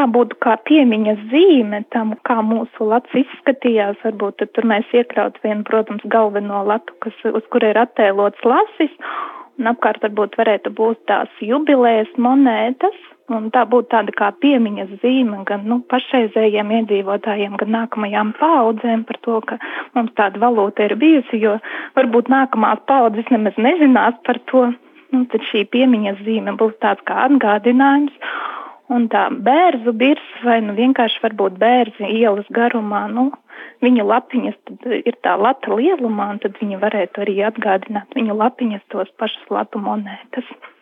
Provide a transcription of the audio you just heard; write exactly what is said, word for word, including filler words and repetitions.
tā būtu kā piemiņas zīme tam, kā mūsu lats izskatījās. Varbūt tad tur mēs iekļaut vienu, protams, galveno latu, kas, uz kura ir attēlots lasis, un apkārt varbūt varētu būt tās jubilejas monētas, un tā būtu tāda kā piemiņas zīme gan nu, pašreizējiem iedzīvotājiem, gan nākamajām paaudzēm par to, ka mums tāda valūta ir bijusi, jo varbūt nākamās paaudzes nemaz nezinās par to. Nu, tad šī piemiņas zīme būs tāds kā atgādinājums, un tā bērzu birs vai nu vienkārši varbūt bērzi ielas garumā, nu, viņu lapiņas tad ir tā lata lielumā, un tad viņi varētu arī atgādināt viņu lapiņas tos pašas latu monētas.